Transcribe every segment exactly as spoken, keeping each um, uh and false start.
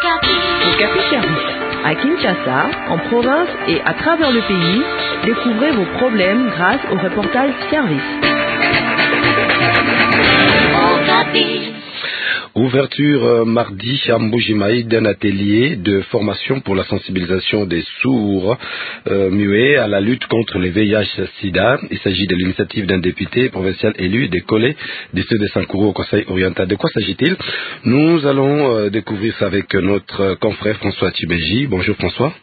Okapi Service. À Kinshasa, en province et à travers le pays, découvrez vos problèmes grâce au reportage Service. Okapi. Ouverture euh, mardi à Mbujimaï d'un atelier de formation pour la sensibilisation des sourds euh, muets à la lutte contre le V I H sida. Il s'agit de l'initiative d'un député provincial élu des Collets, district de Sankourou au Conseil oriental. De quoi s'agit-il? Nous allons euh, découvrir ça avec notre confrère François Tibéji. Bonjour François.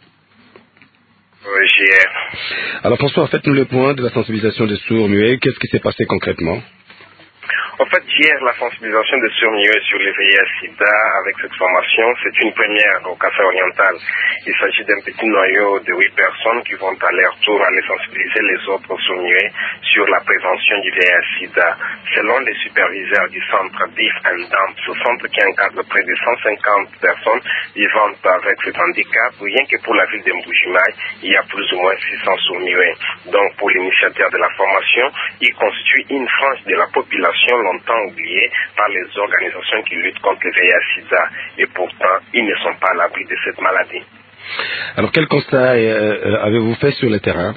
Bonjour. Alors François, faites-nous le point de la sensibilisation des sourds muets. Qu'est-ce qui s'est passé concrètement? En fait, hier, la sensibilisation des sourds-muets sur les V I H sida avec cette formation, c'est une première au Conseil oriental. Il s'agit d'un petit noyau de huit personnes qui vont à leur tour aller sensibiliser les autres sourds-muets sur la prévention du V I H sida. Selon les superviseurs du centre D I F and D A M, ce centre qui encadre près de cent cinquante personnes vivant avec cet handicap, rien que pour la ville de Mbujimaï, il y a plus ou moins six cents sourds-muets. Donc, pour l'initiateur de la formation, il constitue une frange de la population longtemps oubliés par les organisations qui luttent contre le V I H sida et pourtant ils ne sont pas à l'abri de cette maladie. Alors quel constat euh, avez-vous fait sur le terrain?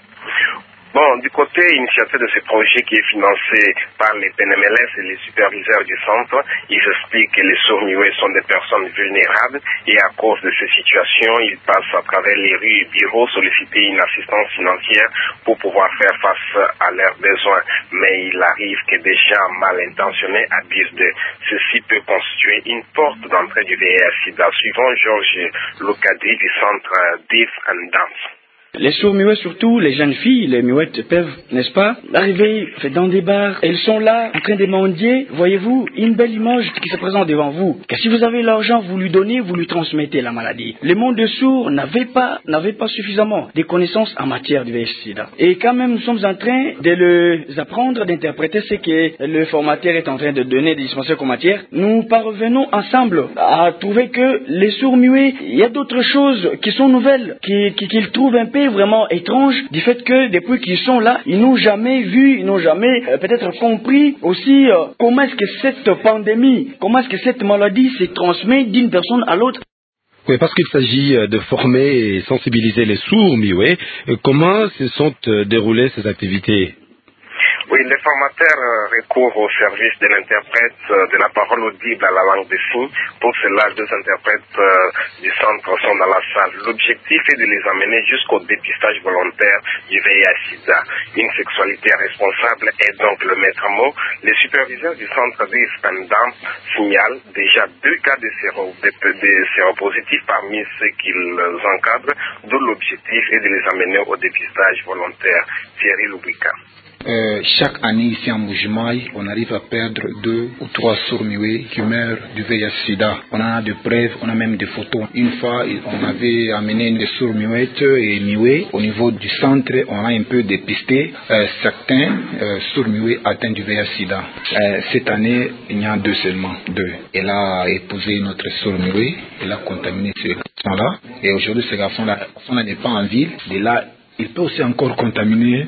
Bon, du côté initiateur de ce projet qui est financé par les P N M L S et les superviseurs du centre, ils expliquent que les sourds-muets sont des personnes vulnérables et à cause de ces situations, ils passent à travers les rues et bureaux solliciter une assistance financière pour pouvoir faire face à leurs besoins. Mais il arrive que des gens mal intentionnés abusent d'eux. Ceci peut constituer une porte d'entrée du V I H sida, suivant Georges Lucadri du centre D I F and D A M. Les sourds-muets, surtout les jeunes filles, les muettes peuvent, n'est-ce pas, arriver dans des bars. Elles sont là, en train de mendier. Voyez-vous, une belle image qui se présente devant vous. Que si vous avez l'argent, vous lui donnez, vous lui transmettez la maladie. Le monde des sourds n'avait pas, n'avait pas suffisamment de connaissances en matière du V I H sida. Et quand même, nous sommes en train de les apprendre, d'interpréter ce que le formateur est en train de donner, des dispensaires comme matière. Nous parvenons ensemble à trouver que les sourds-muets, il y a d'autres choses qui sont nouvelles, qui, qui, qu'ils trouvent un peu vraiment étrange du fait que depuis qu'ils sont là, ils n'ont jamais vu, ils n'ont jamais euh, peut-être compris aussi euh, comment est-ce que cette pandémie, comment est-ce que cette maladie se transmet d'une personne à l'autre. Oui, parce qu'il s'agit de former et sensibiliser les sourds-muets. Comment se sont déroulées ces activités? Oui, les formateurs recourent au service de l'interprète de la parole audible à la langue des signes. Pour cela, deux interprètes du centre sont dans la salle. L'objectif est de les amener jusqu'au dépistage volontaire du V I H sida. Une sexualité responsable est donc le maître mot. Les superviseurs du centre D I F and D A M signalent déjà deux cas de, séro, de, de séropositifs parmi ceux qu'ils encadrent, d'où l'objectif est de les amener au dépistage volontaire. Thierry Loubrika. Euh, chaque année ici en Mbujimaï, on arrive à perdre deux ou trois sourds-muets qui meurent du V I H sida. On a des preuves, on a même des photos. Une fois, on avait amené des sourds-muettes et muets au niveau du centre. On a un peu dépisté euh, certains euh, sourds-muets atteints du V I H sida. Euh, cette année, il y en a deux seulement, deux. Elle a épousé notre sourd-muet, elle a contaminé ce garçon-là. Et aujourd'hui, ce garçon-là, garçon-là n'est pas en ville. Et là, il peut aussi encore contaminer.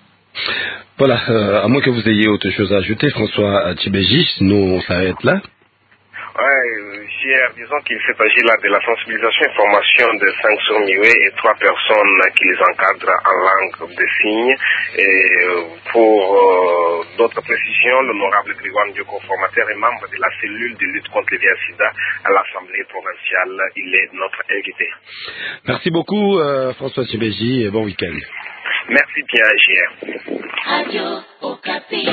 Voilà, euh, à moins que vous ayez autre chose à ajouter, François Tibéji, sinon on s'arrête là. Oui, hier, disons qu'il s'agit là de la sensibilisation et formation de cinq sourds-muets et trois personnes qui les encadrent en langue des signes. Et pour euh, d'autres précisions, l'honorable Grégoire Ndioko, formateur et membre de la cellule de lutte contre le V I H sida à l'Assemblée provinciale, il est notre invité. Merci beaucoup euh, François Tibéji et bon week-end. Merci bien, J R. Radio Okapi.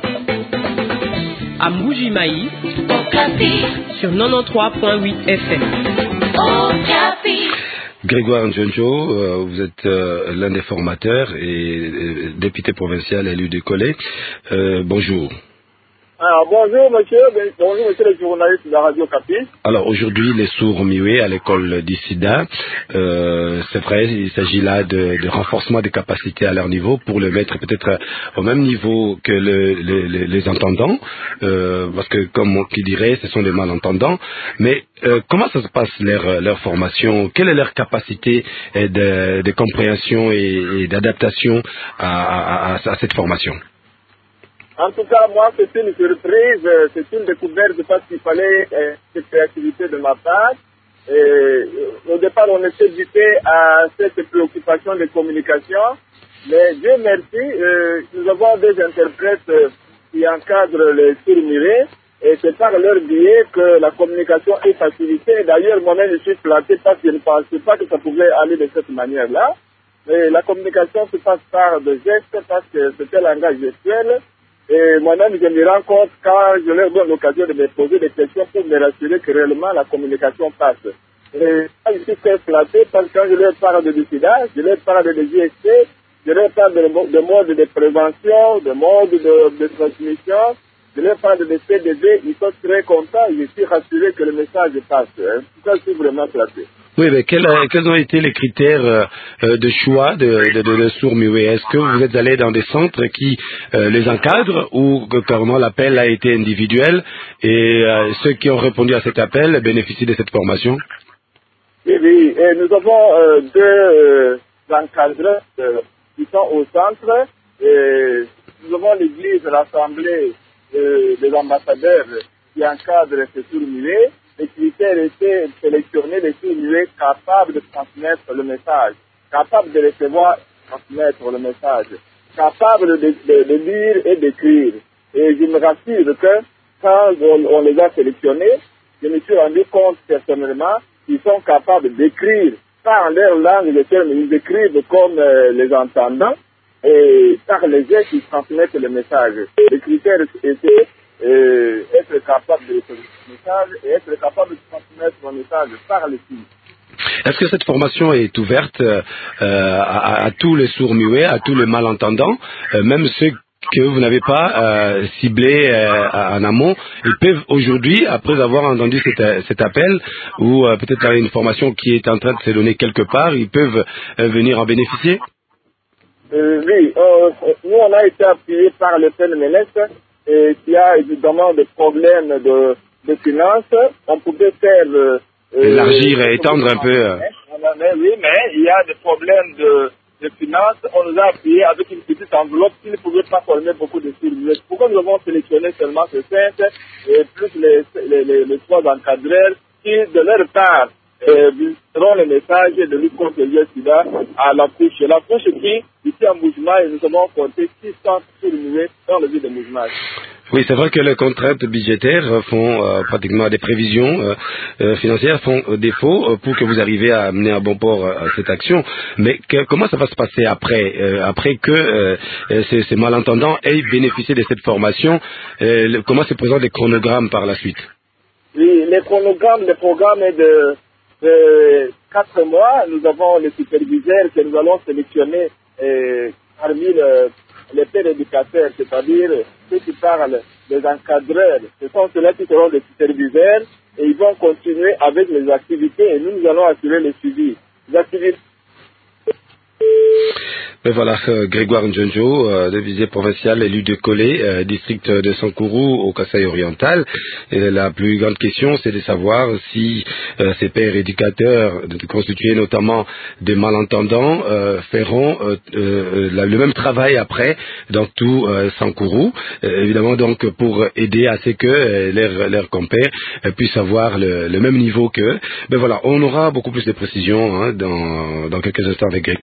À Mbujimaï, Okapi. Sur quatre-vingt-treize virgule huit F M. Okapi. Grégoire Ndjonjo, euh, vous êtes euh, l'un des formateurs et euh, député provincial élu de Collets. Euh, bonjour. Alors, bonjour monsieur, bonjour monsieur le journaliste de la Radio Okapi. Alors aujourd'hui les sourds-muets à l'école d'Issida, euh, c'est vrai, il s'agit là de, de renforcement des capacités à leur niveau pour le mettre peut-être au même niveau que le, le, le, les entendants, euh, parce que comme on qui dirait, ce sont des malentendants. Mais euh, comment ça se passe leur, leur formation? Quelle est leur capacité de, de compréhension et, et d'adaptation à, à, à, à cette formation? En tout cas, moi, c'est une surprise, c'est une découverte parce qu'il fallait euh, cette créativité de ma part. Et, au départ, on était buté à cette préoccupation de communication, mais Dieu merci, euh, nous avons des interprètes euh, qui encadrent les sourds-muets, et c'est par leur biais que la communication est facilitée. D'ailleurs, moi-même, je suis flatté parce que je ne pensais pas que ça pouvait aller de cette manière-là. Mais la communication se passe par des gestes parce que c'est un langage gestuel. Et moi-même, je me rends compte quand je leur donne l'occasion de me poser des questions pour me rassurer que réellement la communication passe. Et je suis très flatté parce que quand je leur parle de sida, je leur parle de J S T, je leur parle de, de modes de prévention, de modes de, de transmission, je leur parle de C D D, ils sont très contents, je suis rassuré que le message passe. Hein. Tout ça, je suis vraiment flatté. Oui, mais quels, quels ont été les critères euh, de choix de, de, de, de sourds-muets? Est-ce que vous êtes allé dans des centres qui euh, les encadrent ou que carrément l'appel a été individuel et euh, ceux qui ont répondu à cet appel bénéficient de cette formation? Oui, oui, et nous avons euh, deux euh, encadreurs euh, qui sont au centre. Et nous avons l'église, l'assemblée euh, des ambassadeurs qui encadrent ces sourds-muets. Les critères étaient sélectionnés des sourds-muets capables de transmettre le message, capables de recevoir et transmettre le message, capables de, de, de lire et d'écrire. Et je me rassure que quand on, on les a sélectionnés, je me suis rendu compte personnellement qu'ils sont capables d'écrire par leur langue, ils écrivent comme euh, les entendants, et par les gestes, ils transmettent le message. Les critères étaient euh, être capable de recevoir le message et être capable de transmettre le message par les signes. Est-ce que cette formation est ouverte euh, à, à tous les sourds-muets, à tous les malentendants, euh, même ceux que vous n'avez pas euh, ciblés euh, en amont, ils peuvent aujourd'hui, après avoir entendu cet, cet appel, ou euh, peut-être avoir une formation qui est en train de se donner quelque part, ils peuvent euh, venir en bénéficier? euh, Oui, euh, nous on a été appuyés par le P N M L S, et qui a évidemment des problèmes de, de finances. On pouvait faire... Euh, élargir et étendre un peu. Euh... Mais, oui, mais il y a des problèmes de, de finances. On nous a appuyé avec une petite enveloppe qui ne pouvait pas former beaucoup de sourds-muets. Pourquoi nous avons sélectionné seulement ces cinq, et plus les, les, les, les trois encadreurs qui, de leur part, euh, seront le message de lutte contre le sida à la couche. La couche qui, ici à Moujmaï, nous avons compté six cents sourds-muets dans le ville de Moujmaï. Oui, c'est vrai que les contraintes budgétaires font euh, pratiquement des prévisions euh, euh, financières font euh, défaut euh, pour que vous arriviez à mener à bon port euh, cette action. Mais que, comment ça va se passer après, euh, après que euh, ces, ces malentendants aient bénéficié de cette formation? euh, le, Comment se présentent les chronogrammes par la suite? Oui, les chronogrammes, le programme est de, de quatre mois. Nous avons les superviseurs que nous allons sélectionner euh, parmi le, les pères éducateurs, c'est-à-dire ceux qui parlent des encadreurs. Ce sont ceux-là qui seront des superviseurs et ils vont continuer avec les activités et nous, nous allons assurer le suivi. Les activités. Ben voilà, euh, Grégoire Ndjonjo, euh, divisé provincial élu de Kolé, euh, district de Sankourou au Kasaï oriental. Et la plus grande question, c'est de savoir si euh, ces pères éducateurs, constitués notamment de malentendants, euh, feront euh, euh, la, le même travail après dans tout euh, Sankourou. Euh, évidemment, donc, pour aider à ce que euh, leurs, leurs compères euh, puissent avoir le, le même niveau qu'eux. Ben voilà, on aura beaucoup plus de précisions hein, dans, dans quelques instants avec Grégoire.